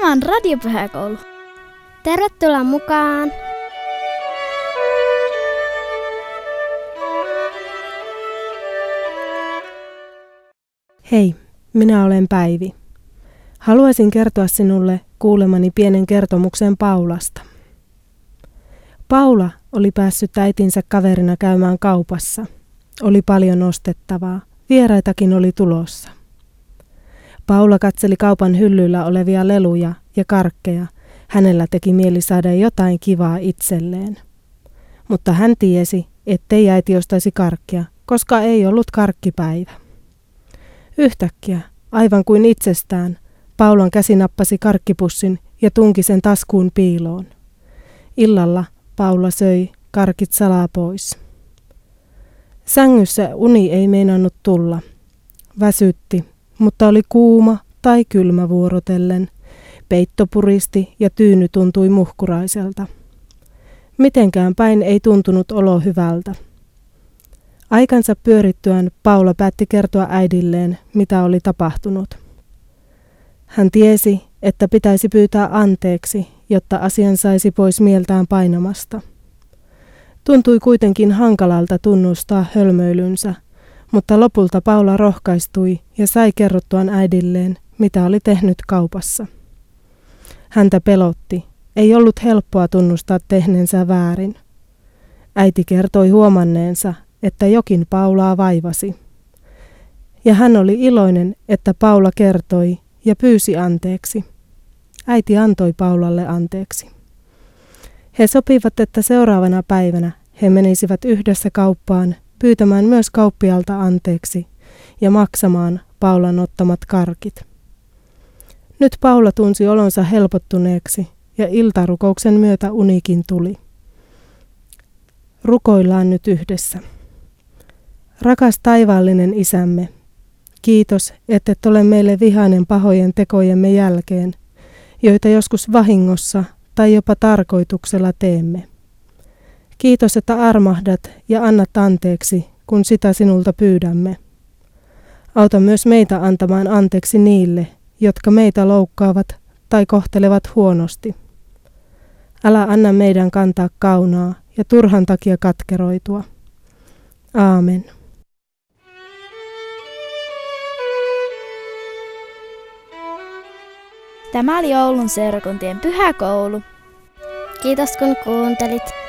Tämä on Radiopyhäkoulu. Tervetuloa mukaan! Hei, minä olen Päivi. Haluaisin kertoa sinulle kuulemani pienen kertomuksen Paulasta. Paula oli päässyt äitinsä kaverina käymään kaupassa. Oli paljon ostettavaa, vieraitakin oli tulossa. Paula katseli kaupan hyllyillä olevia leluja ja karkkeja. Hänellä teki mieli saada jotain kivaa itselleen. Mutta hän tiesi, ettei äiti ostaisi karkkia, koska ei ollut karkkipäivä. Yhtäkkiä, aivan kuin itsestään, Paulan käsi nappasi karkkipussin ja tunki sen taskuun piiloon. Illalla Paula söi karkit salaa pois. Sängyssä uni ei meinannut tulla. Väsytti, mutta oli kuuma tai kylmä vuorotellen. Peitto puristi ja tyyny tuntui muhkuraiselta. Mitenkään päin ei tuntunut olo hyvältä. Aikansa pyörittyään Paula päätti kertoa äidilleen, mitä oli tapahtunut. Hän tiesi, että pitäisi pyytää anteeksi, jotta asian saisi pois mieltään painamasta. Tuntui kuitenkin hankalalta tunnustaa hölmöilynsä, mutta lopulta Paula rohkaistui ja sai kerrottuaan äidilleen, mitä oli tehnyt kaupassa. Häntä pelotti. Ei ollut helppoa tunnustaa tehneensä väärin. Äiti kertoi huomanneensa, että jokin Paulaa vaivasi. Ja hän oli iloinen, että Paula kertoi ja pyysi anteeksi. Äiti antoi Paulalle anteeksi. He sopivat, että seuraavana päivänä he menisivät yhdessä kauppaan pyytämään myös kauppialta anteeksi ja maksamaan Paulan ottamat karkit. Nyt Paula tunsi olonsa helpottuneeksi ja iltarukouksen myötä unikin tuli. Rukoillaan nyt yhdessä. Rakas taivaallinen Isämme, kiitos, että et ole meille vihainen pahojen tekojemme jälkeen, joita joskus vahingossa tai jopa tarkoituksella teemme. Kiitos, että armahdat ja annat anteeksi, kun sitä sinulta pyydämme. Auta myös meitä antamaan anteeksi niille, jotka meitä loukkaavat tai kohtelevat huonosti. Älä anna meidän kantaa kaunaa ja turhan takia katkeroitua. Aamen. Tämä oli Oulun seurakuntien pyhäkoulu. Kiitos kun kuuntelit.